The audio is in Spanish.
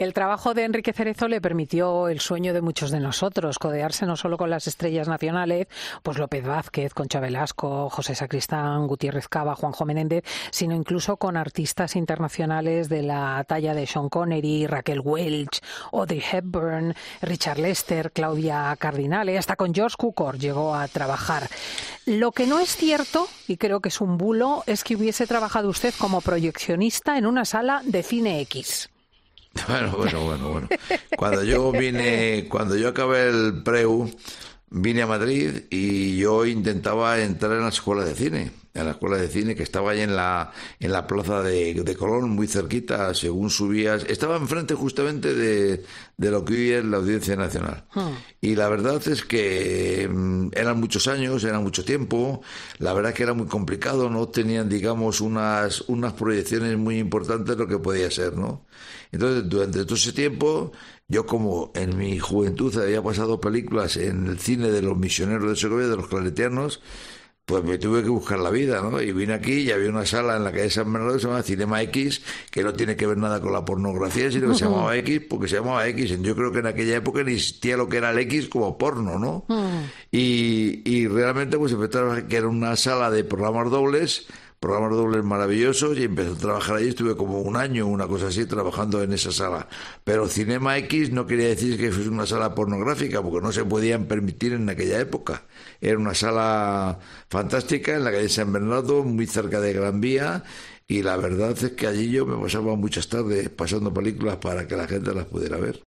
El trabajo de Enrique Cerezo le permitió el sueño de muchos de nosotros, codearse no solo con las estrellas nacionales, pues López Vázquez, Concha Velasco, José Sacristán, Gutiérrez Cava, Juanjo Menéndez, sino incluso con artistas internacionales de la talla de Sean Connery, Raquel Welch, Audrey Hepburn, Richard Lester, Claudia Cardinale, hasta con George Cukor llegó a trabajar. Lo que no es cierto, y creo que es un bulo, es que hubiese trabajado usted como proyeccionista en una sala de cine X. Bueno. Cuando yo acabé el Preu, vine a Madrid y yo intentaba entrar en la escuela de cine. En la escuela de cine que estaba ahí en la plaza de Colón, muy cerquita, según subías. Estaba enfrente justamente de lo que hoy es la Audiencia Nacional. Y la verdad es que eran muchos años, era mucho tiempo. La verdad que era muy complicado, no tenían, digamos, unas proyecciones muy importantes de lo que podía ser, ¿no? Entonces, durante todo ese tiempo, yo como en mi juventud había pasado películas en el cine de los misioneros de Segovia, de los claretianos, pues me tuve que buscar la vida, ¿no? Y vine aquí y había una sala en la calle San Bernardo que se llama Cinema X, que no tiene que ver nada con la pornografía, sino que se llamaba X porque se llamaba X. Yo creo que en aquella época ni existía lo que era el X como porno, ¿no? Y realmente pues empecé que era una sala de programas dobles maravillosos, y empecé a trabajar allí. Estuve como un año, una cosa así, trabajando en esa sala. Pero Cinema X no quería decir que fuese una sala pornográfica, porque no se podían permitir en aquella época. Era una sala fantástica en la calle San Bernardo, muy cerca de Gran Vía, y la verdad es que allí yo me pasaba muchas tardes pasando películas para que la gente las pudiera ver.